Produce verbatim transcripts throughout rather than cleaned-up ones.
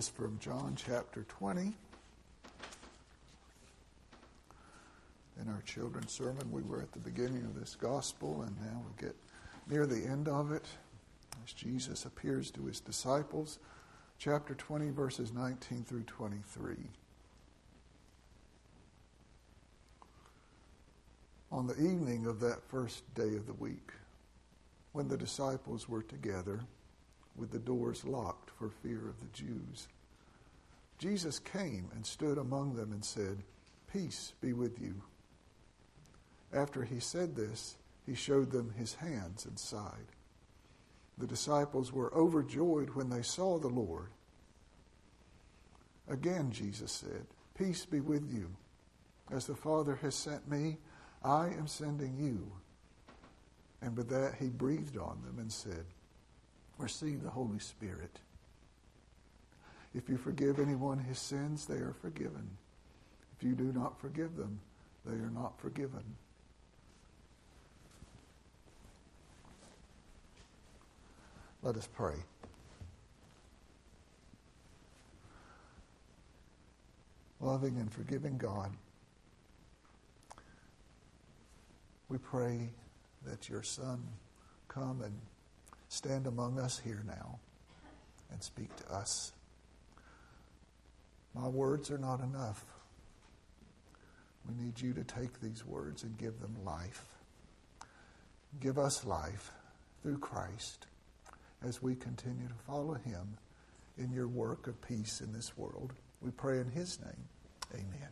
is from John chapter twenty. In our children's sermon, we were at the beginning of this gospel, and now we get near the end of it as Jesus appears to his disciples. Chapter twenty, verses nineteen through twenty-three. On the evening of that first day of the week, when the disciples were together, with the doors locked for fear of the Jews, Jesus came and stood among them and said, "Peace be with you." After he said this, he showed them his hands and side. The disciples were overjoyed when they saw the Lord. Again, Jesus said, "Peace be with you. As the Father has sent me, I am sending you." And with that, he breathed on them and said, "Receive the Holy Spirit. If you forgive anyone his sins, they are forgiven. If you do not forgive them, they are not forgiven." Let us pray. Loving and forgiving God, we pray that your Son come and stand among us here now and speak to us. My words are not enough. We need you to take these words and give them life. Give us life through Christ as we continue to follow him in your work of peace in this world. We pray in his name. Amen.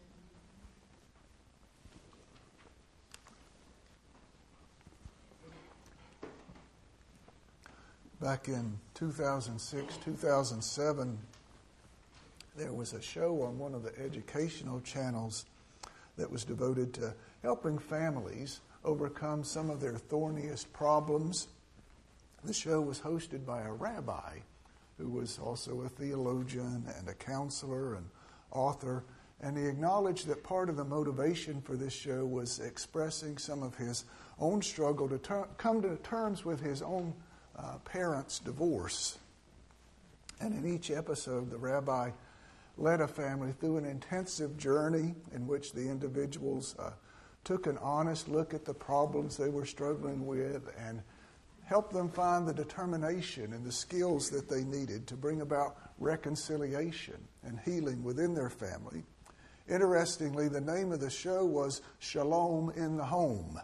Back in two thousand six, two thousand seven, there was a show on one of the educational channels that was devoted to helping families overcome some of their thorniest problems. The show was hosted by a rabbi who was also a theologian and a counselor and author, and he acknowledged that part of the motivation for this show was expressing some of his own struggle to ter- come to terms with his own uh, parents' divorce. And in each episode, the rabbi led a family through an intensive journey in which the individuals uh, took an honest look at the problems they were struggling with and helped them find the determination and the skills that they needed to bring about reconciliation and healing within their family. Interestingly, the name of the show was Shalom in the Home.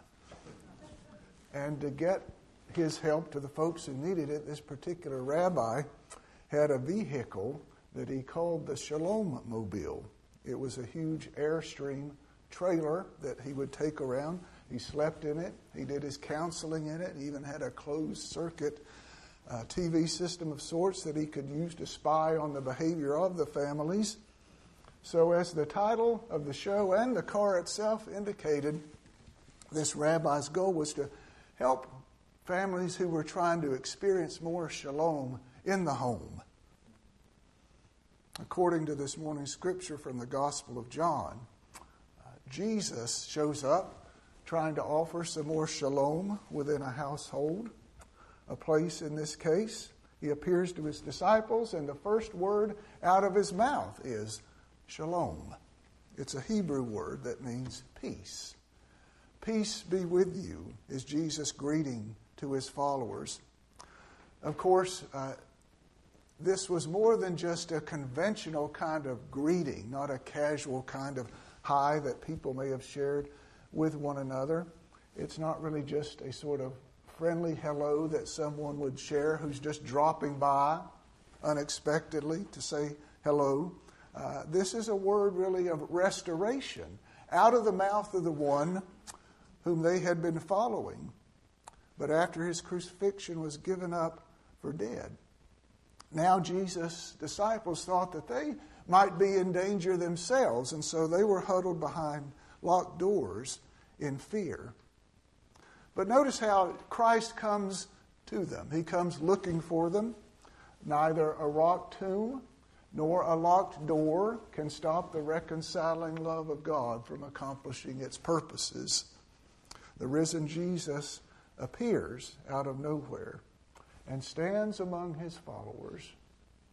And to get his help to the folks who needed it, this particular rabbi had a vehicle that he called the Shalom Mobile. It was a huge Airstream trailer that he would take around. He slept in it. He did his counseling in it. He even had a closed-circuit uh, T V system of sorts that he could use to spy on the behavior of the families. So as the title of the show and the car itself indicated, this rabbi's goal was to help families who were trying to experience more shalom in the home. According to this morning's scripture from the Gospel of John, uh, Jesus shows up trying to offer some more shalom within a household, a place in this case. He appears to his disciples, and the first word out of his mouth is shalom. It's a Hebrew word that means peace. Peace be with you is Jesus' greeting to his followers. Of course, uh, this was more than just a conventional kind of greeting, not a casual kind of hi that people may have shared with one another. It's not really just a sort of friendly hello that someone would share who's just dropping by unexpectedly to say hello. Uh, this is a word really of restoration out of the mouth of the one whom they had been following, but after his crucifixion was given up for dead. Now Jesus' disciples thought that they might be in danger themselves, and so they were huddled behind locked doors in fear. But notice how Christ comes to them. He comes looking for them. Neither a rock tomb nor a locked door can stop the reconciling love of God from accomplishing its purposes. The risen Jesus appears out of nowhere and stands among his followers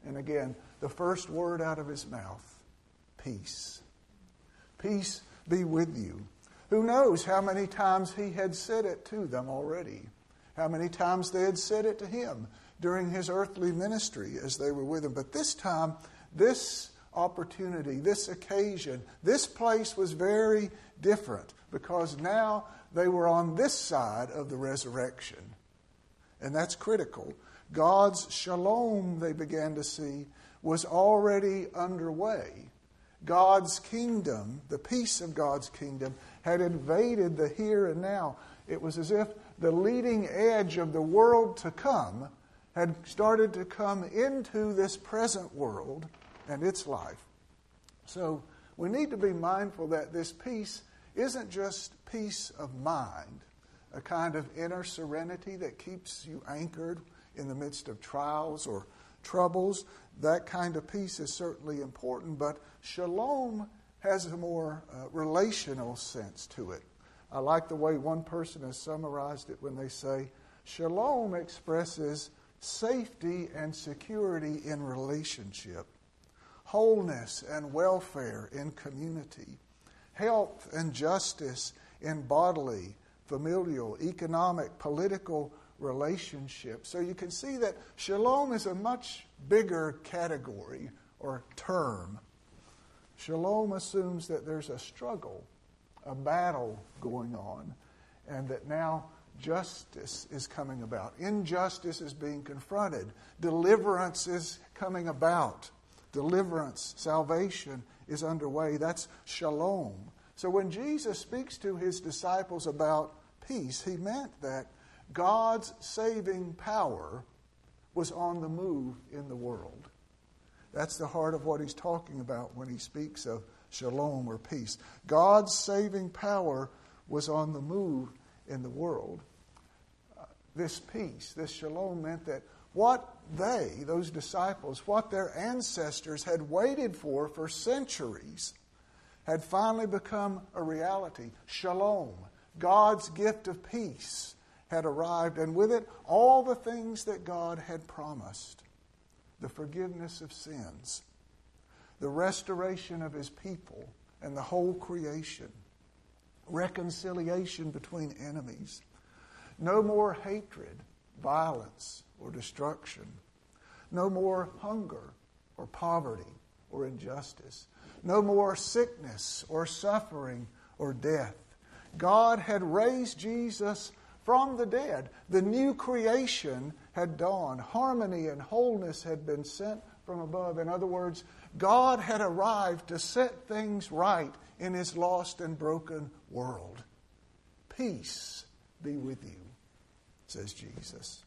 and again, the first word out of his mouth, peace. Peace be with you. Who knows how many times he had said it to them already? How many times they had said it to him during his earthly ministry as they were with him. But this time, this opportunity, this occasion, this place was very different because now they were on this side of the resurrection. And that's critical. God's shalom, they began to see, was already underway. God's kingdom, the peace of God's kingdom, had invaded the here and now. It was as if the leading edge of the world to come had started to come into this present world and its life. So we need to be mindful that this peace isn't just peace of mind, a kind of inner serenity that keeps you anchored in the midst of trials or troubles. That kind of peace is certainly important, but shalom has a more uh, relational sense to it. I like the way one person has summarized it when they say, shalom expresses safety and security in relationship, wholeness and welfare in community, health and justice in bodily, familial, economic, political relationships. So you can see that shalom is a much bigger category or term. Shalom assumes that there's a struggle, a battle going on, and that now justice is coming about. Injustice is being confronted. Deliverance is coming about. Deliverance, salvation is underway. That's shalom. So when Jesus speaks to his disciples about peace, he meant that God's saving power was on the move in the world. That's the heart of what he's talking about when he speaks of shalom or peace. God's saving power was on the move in the world. Uh, this peace, this shalom meant that what they, those disciples, what their ancestors had waited for for centuries had finally become a reality. Shalom, God's gift of peace, had arrived, and with it all the things that God had promised. The forgiveness of sins, the restoration of his people and the whole creation, reconciliation between enemies, no more hatred, violence, or destruction, no more hunger or poverty or injustice, no more sickness or suffering or death. God had raised Jesus from the dead. The new creation had dawned. Harmony and wholeness had been sent from above. In other words, God had arrived to set things right in his lost and broken world. Peace be with you, says Jesus.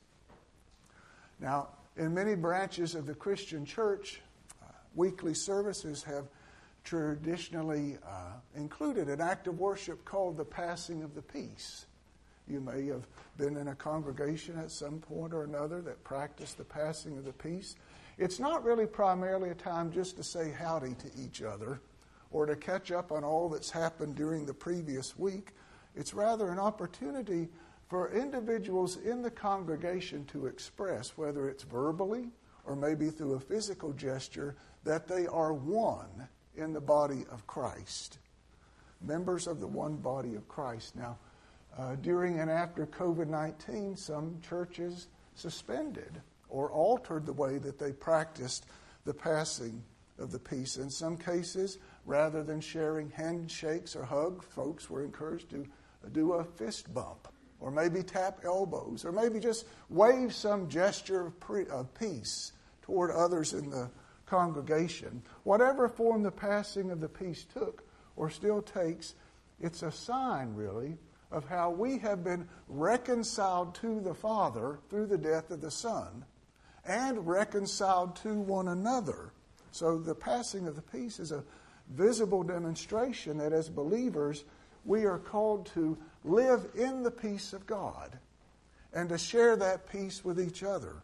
Now, in many branches of the Christian church, uh, weekly services have traditionally uh, included an act of worship called the passing of the peace. You may have been in a congregation at some point or another that practiced the passing of the peace. It's not really primarily a time just to say howdy to each other or to catch up on all that's happened during the previous week. It's rather an opportunity for individuals in the congregation to express, whether it's verbally or maybe through a physical gesture, that they are one in the body of Christ. Members of the one body of Christ. Now, Uh, during and after covid nineteen, some churches suspended or altered the way that they practiced the passing of the peace. In some cases, rather than sharing handshakes or hugs, folks were encouraged to do a fist bump or maybe tap elbows or maybe just wave some gesture of, pre- of peace toward others in the congregation. Whatever form the passing of the peace took or still takes, it's a sign, really, of how we have been reconciled to the Father through the death of the Son and reconciled to one another. So the passing of the peace is a visible demonstration that as believers we are called to live in the peace of God and to share that peace with each other.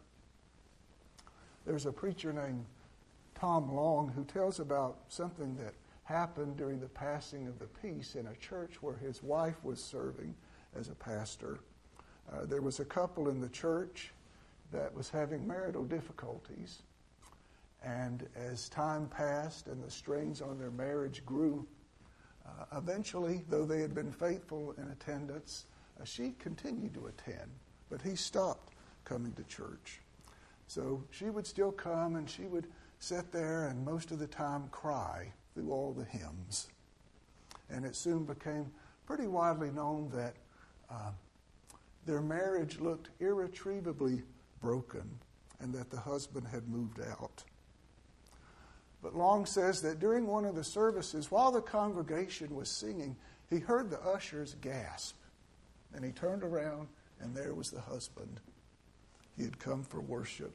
There's a preacher named Tom Long who tells about something that happened during the passing of the peace in a church where his wife was serving as a pastor. Uh, there was a couple in the church that was having marital difficulties. And as time passed and the strains on their marriage grew, uh, eventually, though they had been faithful in attendance, uh, she continued to attend, but he stopped coming to church. So she would still come, and she would sit there and most of the time cry through all the hymns. And it soon became pretty widely known that uh, their marriage looked irretrievably broken and that the husband had moved out. But Long says that during one of the services, while the congregation was singing, he heard the ushers gasp. And he turned around, and there was the husband. He had come for worship.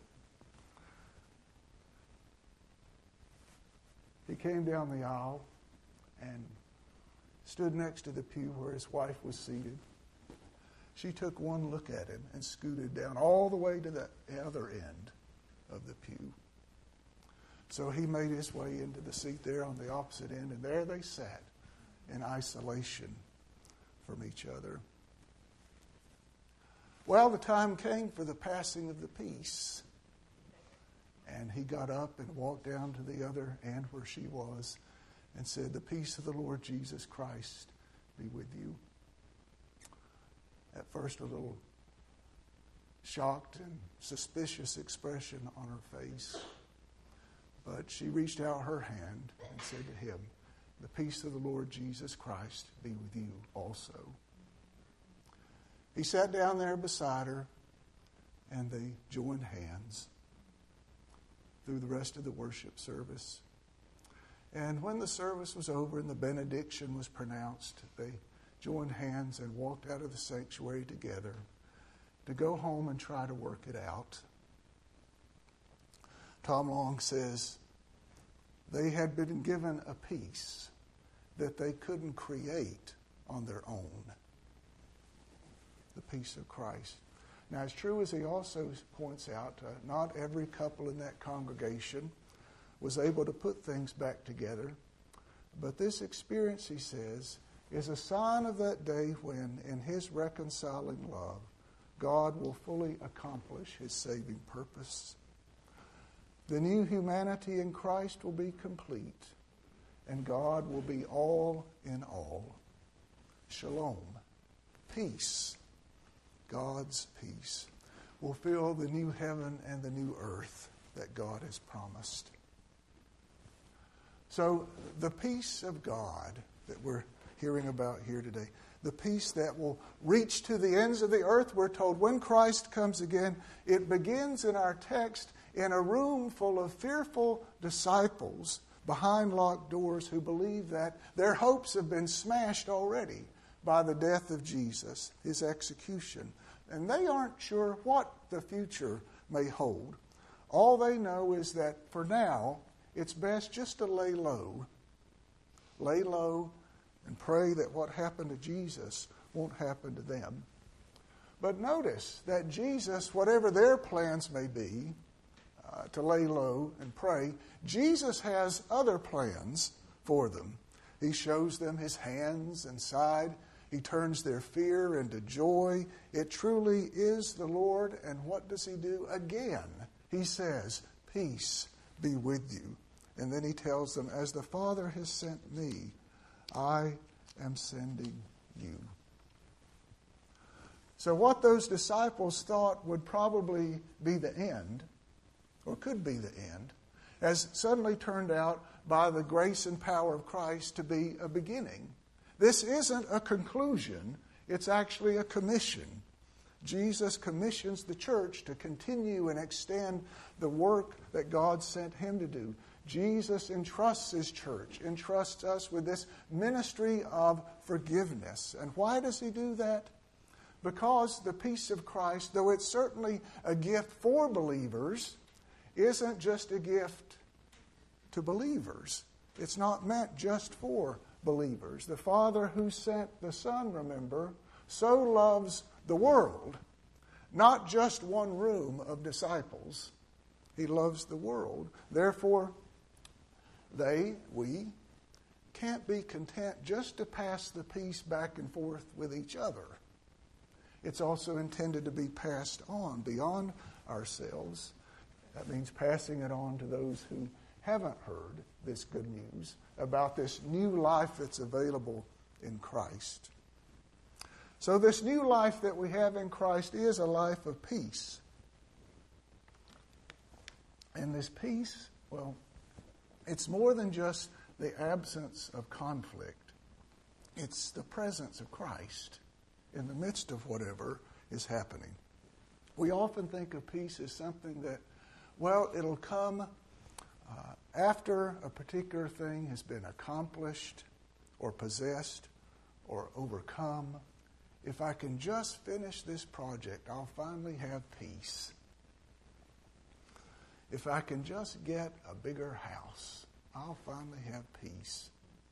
He came down the aisle and stood next to the pew where his wife was seated. She took one look at him and scooted down all the way to the other end of the pew. So he made his way into the seat there on the opposite end, and there they sat in isolation from each other. Well, the time came for the passing of the peace. And he got up and walked down to the other end where she was and said, "The peace of the Lord Jesus Christ be with you." At first, a little shocked and suspicious expression on her face. But she reached out her hand and said to him, "The peace of the Lord Jesus Christ be with you also." He sat down there beside her, and they joined hands through the rest of the worship service. And when the service was over and the benediction was pronounced, they joined hands and walked out of the sanctuary together to go home and try to work it out. Tom Long says they had been given a peace that they couldn't create on their own. The peace of Christ. Now, as true as he also points out, uh, not every couple in that congregation was able to put things back together. But this experience, he says, is a sign of that day when, in his reconciling love, God will fully accomplish his saving purpose. The new humanity in Christ will be complete, and God will be all in all. Shalom, peace, God's peace, will fill the new heaven and the new earth that God has promised. So the peace of God that we're hearing about here today, the peace that will reach to the ends of the earth, we're told when Christ comes again, it begins in our text in a room full of fearful disciples behind locked doors who believe that their hopes have been smashed already by the death of Jesus, his execution. And they aren't sure what the future may hold. All they know is that for now, it's best just to lay low. Lay low and pray that what happened to Jesus won't happen to them. But notice that Jesus, whatever their plans may be, uh, to lay low and pray, Jesus has other plans for them. He shows them his hands and side. He turns their fear into joy. It truly is the Lord. And what does he do? Again, he says, "Peace be with you." And then he tells them, "As the Father has sent me, I am sending you." So what those disciples thought would probably be the end, or could be the end, has suddenly turned out by the grace and power of Christ to be a beginning. This isn't a conclusion, it's actually a commission. Jesus commissions the church to continue and extend the work that God sent him to do. Jesus entrusts his church, entrusts us with this ministry of forgiveness. And why does he do that? Because the peace of Christ, though it's certainly a gift for believers, isn't just a gift to believers. It's not meant just for believers. The Father who sent the Son, remember, so loves the world, not just one room of disciples. He loves the world. Therefore, they, we, can't be content just to pass the peace back and forth with each other. It's also intended to be passed on beyond ourselves That means passing it on to those who haven't heard this good news about this new life that's available in Christ. So this new life that we have in Christ is a life of peace. And this peace, well, it's more than just the absence of conflict. It's the presence of Christ in the midst of whatever is happening. We often think of peace as something that, well, it'll come uh, after a particular thing has been accomplished or possessed or overcome. If I can just finish this project, I'll finally have peace. If I can just get a bigger house, I'll finally have peace.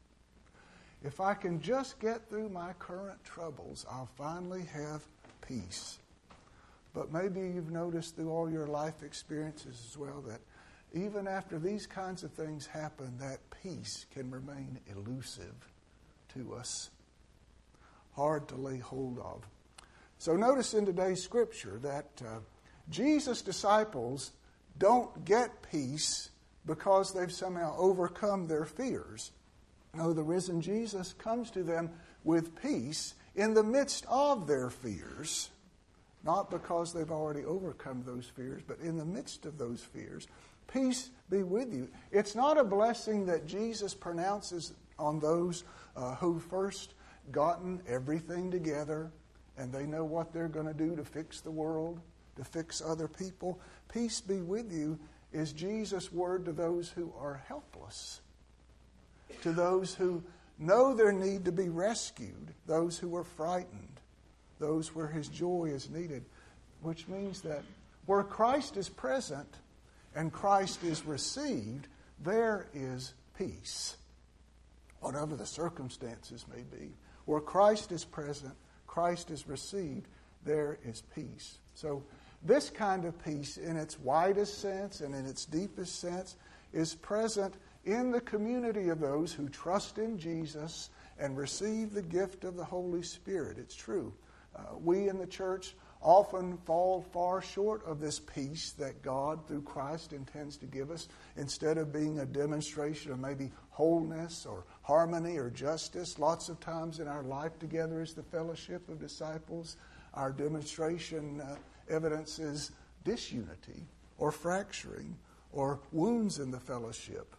If I can just get through my current troubles, I'll finally have peace. But maybe you've noticed through all your life experiences as well that even after these kinds of things happen, that peace can remain elusive to us, hard to lay hold of. So notice in today's scripture that uh, Jesus' disciples don't get peace because they've somehow overcome their fears. No, the risen Jesus comes to them with peace in the midst of their fears, not because they've already overcome those fears, but in the midst of those fears. Peace be with you. It's not a blessing that Jesus pronounces on those uh, who first gotten everything together and they know what they're going to do to fix the world, to fix other people. Peace be with you is Jesus' word to those who are helpless, to those who know their need to be rescued, those who are frightened, those where his joy is needed, which means that where Christ is present and Christ is received, there is peace, whatever the circumstances may be. Where Christ is present, Christ is received, there is peace. So this kind of peace in its widest sense and in its deepest sense is present in the community of those who trust in Jesus and receive the gift of the Holy Spirit. It's true. Uh, we in the church often fall far short of this peace that God, through Christ, intends to give us. Instead of being a demonstration of maybe wholeness or harmony or justice, lots of times in our life together as the fellowship of disciples, our demonstration uh, evidences disunity or fracturing or wounds in the fellowship.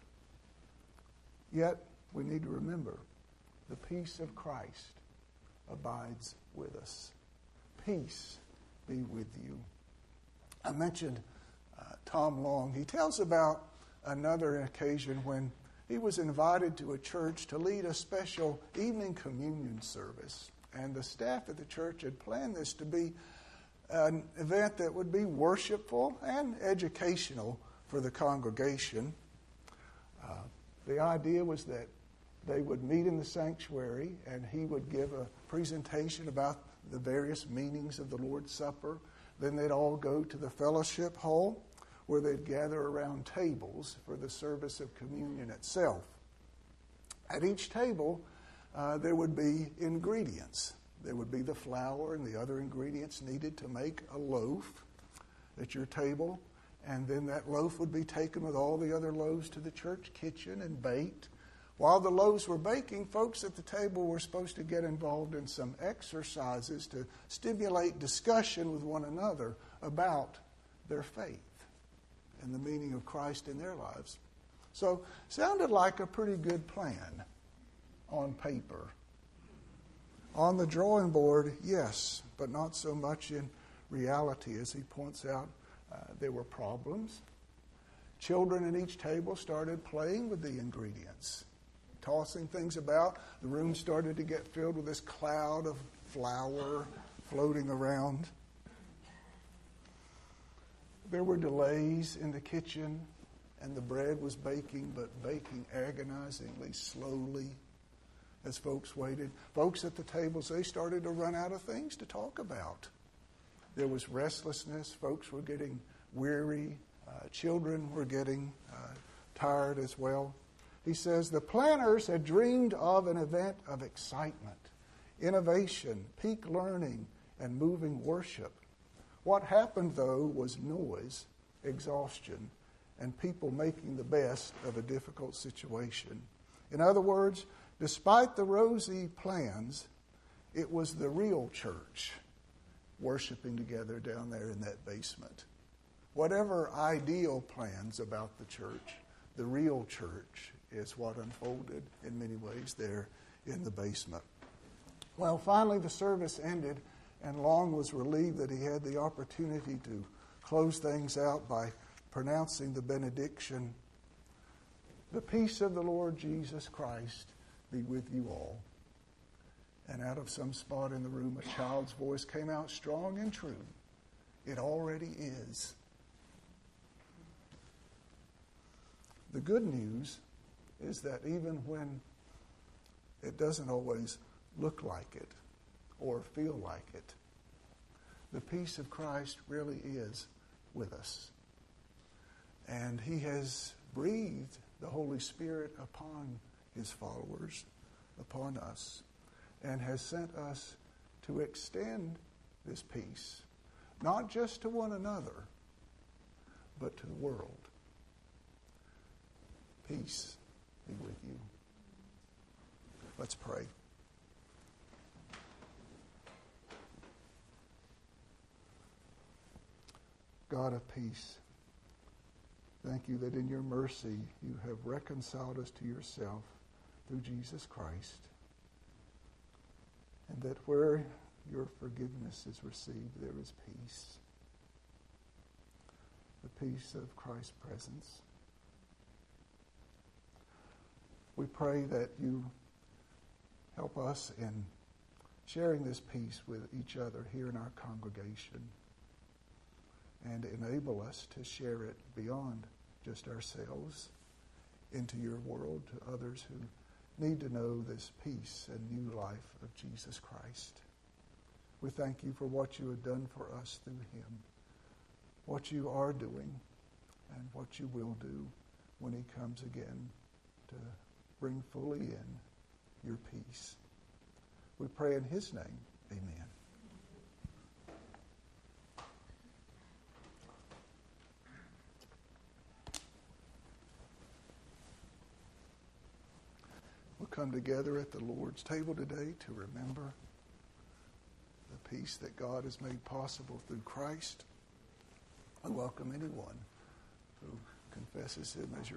Yet, we need to remember, the peace of Christ abides with us. Peace be with you. I mentioned uh, Tom Long. He tells about another occasion when he was invited to a church to lead a special evening communion service. And the staff at the church had planned this to be an event that would be worshipful and educational for the congregation. Uh, the idea was that they would meet in the sanctuary and he would give a presentation about the various meanings of the Lord's Supper. Then they'd all go to the fellowship hall where they'd gather around tables for the service of communion itself. At each table, uh, there would be ingredients. There would be the flour and the other ingredients needed to make a loaf at your table. And then that loaf would be taken with all the other loaves to the church kitchen and baked. While the loaves were baking, folks at the table were supposed to get involved in some exercises to stimulate discussion with one another about their faith and the meaning of Christ in their lives. So, sounded like a pretty good plan on paper. On the drawing board, yes, but not so much in reality. As he points out, uh, there were problems. Children at each table started playing with the ingredients, tossing things about. The room started to get filled with this cloud of flour floating around. There were delays in the kitchen, and the bread was baking, but baking agonizingly slowly as folks waited. Folks at the tables, they started to run out of things to talk about. There was restlessness. Folks were getting weary. Uh, children were getting uh, tired as well. He says the planners had dreamed of an event of excitement, innovation, peak learning, and moving worship. What happened, though, was noise exhaustion, and people making the best of a difficult situation. In other words, despite the rosy plans, it was the real church worshiping together down there in that basement. Whatever ideal plans about the church, the real church is what unfolded in many ways there in the basement. Well, finally the service ended, and Long was relieved that he had the opportunity to close things out by pronouncing the benediction. The peace of the Lord Jesus Christ be with you all. And out of some spot in the room, a child's voice came out strong and true. It already is. The good news is that even when it doesn't always look like it or feel like it, the peace of Christ really is with us. And he has breathed the Holy Spirit upon his followers, upon us, and has sent us to extend this peace, not just to one another, but to the world. Peace be with you. Let's pray. God of peace, thank you that in your mercy you have reconciled us to yourself through Jesus Christ, and that where your forgiveness is received, there is peace. The peace of Christ's presence. We pray that you help us in sharing this peace with each other here in our congregation, and enable us to share it beyond just ourselves into your world to others who need to know this peace and new life of Jesus Christ. We thank you for what you have done for us through him, what you are doing, and what you will do when he comes again to bring fully in your peace. We pray in his name. Amen. We'll come together at the Lord's table today to remember the peace that God has made possible through Christ. I welcome anyone who confesses him as your